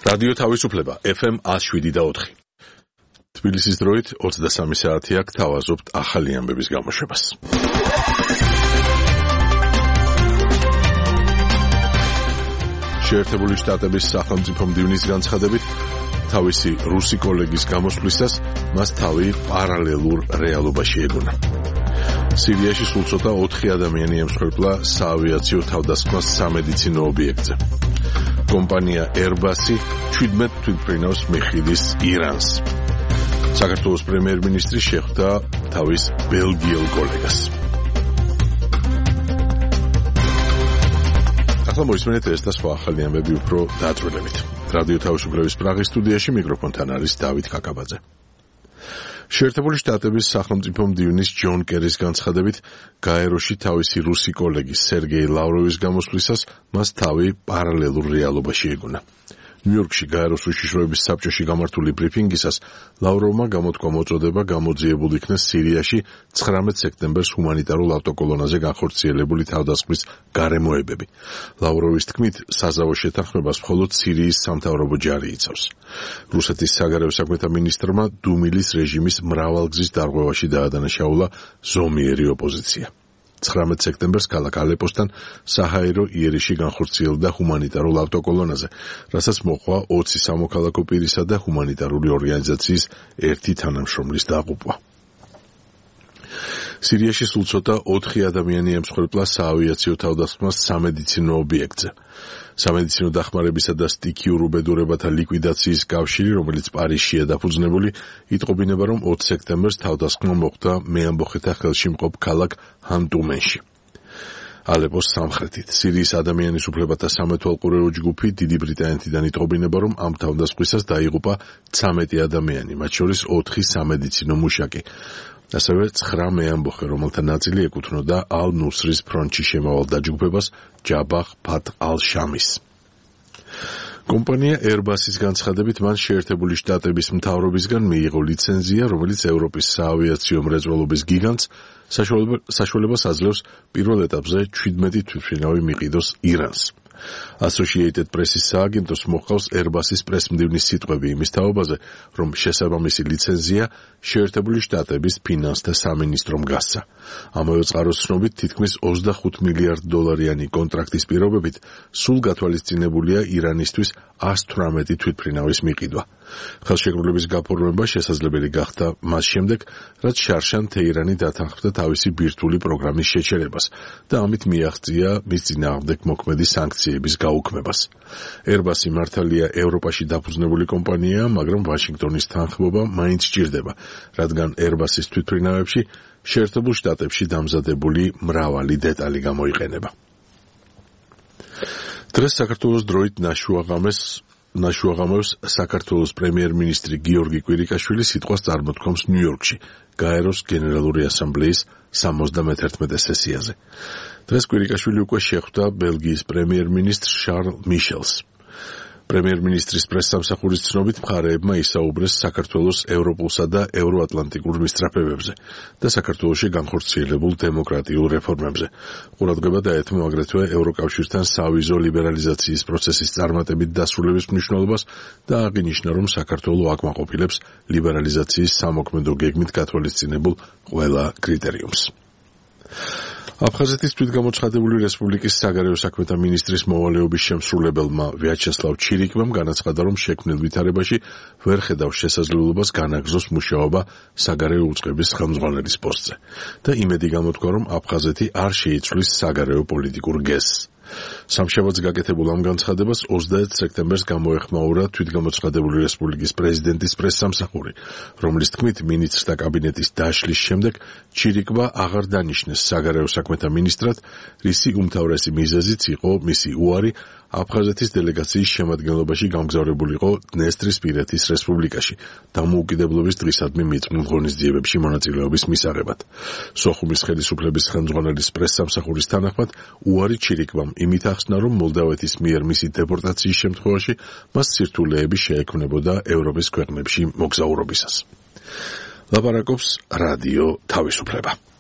რადიო თავისუფლება FM 107.4. თბილისის დროით 23 საათი აქ თავაზობთ ახალი ამბების გამოშვებას. შეერთებული შტატების სახელმწიფო მდივნის განცხადებით თავისი რუსი კოლეგის გამოსვლისას მას თავი პარალელურ რეალობაში ეგონა. სირიაში სულ ცოტა 4 ადამიანი ემსხვერპლა საავიაციო თავდასხმას სამედიცინო ობიექტზე. კომპანია Airbus 17 თვითმფრინავს მიხილის ირანს. საქართველოს პრემიერ-მინისტრი შეხვდა თავის ბელგიელ კოლეგას. ახლა მოისმენთ ეს და სხვა ახალი ამბები უფრო დაწვრილებით. რადიო თავისუფლების პრაღის სტუდიაში მიკროფონთან არის დავით კაკაბაძე. შეერთებული შტატების სახელმწიფო მდივნის ჯონ კერის განცხადებით, გაეროში თავისი რუსი კოლეგის სერგეი ლავროვის გამოსვლისას მას თავი პარალელურ რეალობაში ეგონა. ნიუ-იორკში გაეროს უშიშროების საბჭოში გამართული ბრიფინგისას ლავროვმა გამოთქვა მოწოდება გამოძიებულ იქნეს სირიაში 19 სექტემბერს ჰუმანიტარულ ავტოკოლონაზე განხორციელებული თავდასხმის გარემოებები. ლავროვის თქმით, საზავო შეთანხმებას მხოლოდ სირიის სამთავრობო ჯარი იცავს. რუსეთის საგარეო საქმეთა მინისტრმა დუმილის რეჟიმის მრავალგზის დარღვევაში დაადანაშაულა ზომიერი ოპოზიცია. 19 სექტემბერს ქალაქ ალეპოსთან საჰაერო იერიში განხორციელდა ჰუმანიტარულ ავტოკოლონაზე, რასაც მოყვა 20 სამოქალაქო პირისა და ჰუმანიტარული ორგანიზაციის ერთი თანამშრომლის დაღუპვა. სირიაში სულ ცოტა 4 ადამიანი ემსხვერპლა საავიაციო თავდასხმას სამედიცინო ობიექტზე. სამედიცინო დახმარებისა და სტიქიურ უბედურებათა ლიკვიდაციის კავშირი, რომელიც პარიზშია დაფუძნებული, იტყობინება, რომ 20 სექტემბერს თავდასხმა მოხდა მეამბოხეთა ხელში მყოფ ქალაქ ჰანტუმენში. ალეპოს სამხრეთით. სირიის ადამიანის უფლებათა სამეთვალყურეო ჯგუფი დიდი ბრიტანეთიდან იტყობინება, რომ ამ თავდასხმისას დაიღუპა 13 ადამიანი, მათ შორის 4 სამედიცინო მუშაკი. ასევე 9 მეამბოხე, რომელთა ნაწილი ეკუთვნოდა ალ-ნუსრის ფრონტში შემავალ დაჯგუფებას ჯაბახ ფათ ალ-შამის. კომპანია Airbus-ის განცხადებით, მან შეერთებული შტატების მთავრობისგან მიიღო ლიცენზია, რომელიც ევროპის საავიაციო მრეწველობის გიგანტს საშუალებას აძლევს პირველ ეტაპზე 17 თვითმფრინავი მიყიდოს ირანს. Associated Press-ის სააგენტოს მოჰყავს Airbus-ის პრესმდივნის სიტყვები იმის თაობაზე, რომ შესაბამისი ლიცენზია შეერთებული შტატების ფინანსთა სამინისტრომ გასცა. ამავე წყაროს ცნობით, თითქმის 25 მილიარდ დოლარიანი კონტრაქტის პირობებით სულ გათვალისწინებულია ირანისთვის 118 თვითმფრინავის მიყიდვა. ხელშეკრულების გაფორმება შესაძლებელი გახდა მას შემდეგ, რაც შარშან თეირანი დათანხმდა თავისი ბირთვული პროგრამის შეჩერებას და ამით მიაღწია მის წინააღმდეგ მოქმედი სანქციების გაუქმებას. Airbus-ი მართალია ევროპაში დაფუძნებული კომპანიაა, მაგრამ ვაშინგტონის თანხმობა მაინც სჭირდება, რადგან Airbus-ის თვითმფრინავებში შეერთებულ შტატებში დამზადებული მრავალი დეტალი გამოიყენება. დღეს საქართველოს დროით ნაშუაღამევს საქართველოს პრემიერ-მინისტრი გიორგი კვირიკაშვილი სიტყვას წარმოთქვამს ნიუ-იორკში, გაეროს გენერალური ასამბლეის 71 სესიაზე. დღეს კვირიკაშვილი უკვე შეხვდა ბელგიის პრემიერ-მინისტრ შარლ მიშელს. პრემიერ-მინისტრის პრესსამსახურის ცნობით, მხარეებმა ისაუბრეს საქართველოს ევროპულსა და ევროატლანტიკურ მისწრაფებებზე და საქართველოში განხორციელებულ დემოკრატიულ რეფორმებზე. ყურადღება დაეთმო აგრეთვე ევროკავშირთან სავიზო ლიბერალიზაციის პროცესის წარმატებით დასრულების მნიშვნელობას და აღინიშნა, რომ საქართველო აკმაყოფილებს ლიბერალიზაციის სამოქმედო გეგმით გათვალისწინებულ ყველა კრიტერიუმს. აფხაზეთის თვითგამოცხადებული რესპუბლიკის საგარეო საქმეთა მინისტრის მოვალეობის შემსრულებელმა ვიაჩესლავ ჩირიკმამ განაცხადა, რომ შექმნილ ვითარებაში ვერ ხედავს შესაძლებლობას განაგრძოს მუშაობა საგარეო უწყების ხელმძღვანელის პოსტზე და იმედი გამოთქვა, რომ აფხაზეთი არ შეიცვლის საგარეო პოლიტიკურ გეზს. სამშაბათს გაკეთებულ ამ განცხადებას 21 სექტემბერს გამოეხმაურა თვითგამოცხადებული რესპუბლიკის პრეზიდენტის პრესსამსახური, რომლის თქმით, მინისტრთა კაბინეტის დაშლის შემდეგ ჩირიკმა აღარ დანიშნეს საგარეო საქმეთა მინისტრად, რისი უმთავრესი მიზეზიც იყო მისი უარი აფხაზეთის დელეგაციის შემადგენლობაში გამგზავრებულიყო დნესტრისპირეთის რესპუბლიკაში დამოუკიდებლობის დღისადმი მიწმულ ღონისძიებებში მონაწილეობის მისაღებად. სოხუმის ხელისუფლების ხელმძღვანელის პრესსამსახურის თანახმად, უარი ჩირიკმამ იმით ახსნა, რომ მოლდავეთის მიერ მისი დეპორტაციის შემთხვევაში მას სირთულეები შეექმნებოდა ევროპის ქვეყნებში მოგზაურობისას. ლაპარაკობს რადიო თავისუფლება.